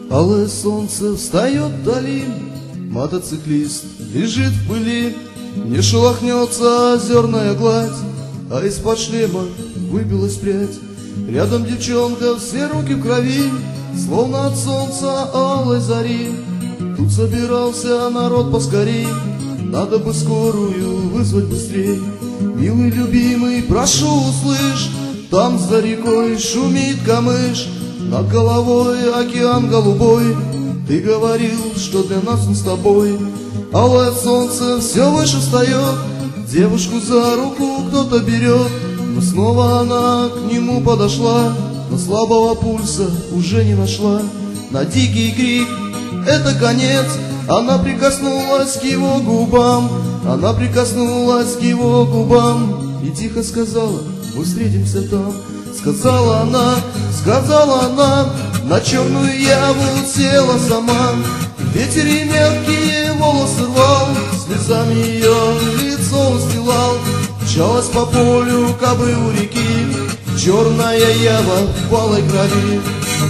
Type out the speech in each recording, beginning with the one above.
Алое солнце встает вдали, мотоциклист лежит в пыли, не шелохнется озерная гладь, а из-под шлема выбилась прядь. Рядом девчонка, все руки в крови, словно от солнца алой зари. Тут собирался народ поскорей, надо бы скорую вызвать быстрей. Милый, любимый, прошу, услышь, там за рекой шумит камыш, над головой океан голубой. Ты говорил, что для нас он с тобой. Алое солнце все выше встает, девушку за руку кто-то берет, но снова она к нему подошла, но слабого пульса уже не нашла. На дикий крик «это конец!» она прикоснулась к его губам, она прикоснулась к его губам и тихо сказала: мы встретимся там. Сказала она, на черную яву села сама. Ветер ей мягкие волосы рвал, слезами ее лицо устилал. Мчалась по полю кобы у реки, черная ява в алой крови.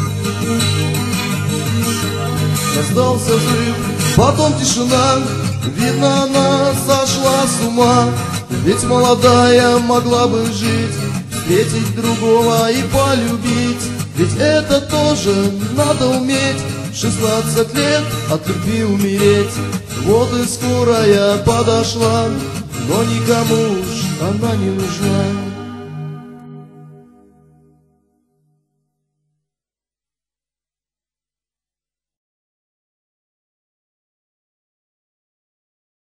Раздался взрыв, потом тишина, видно, она сошла с ума. Ведь молодая могла бы жить, встретить другого и полюбить. Ведь это тоже надо уметь, 16 лет от любви умереть. Вот и скорая подошла, но никому уж она не нужна.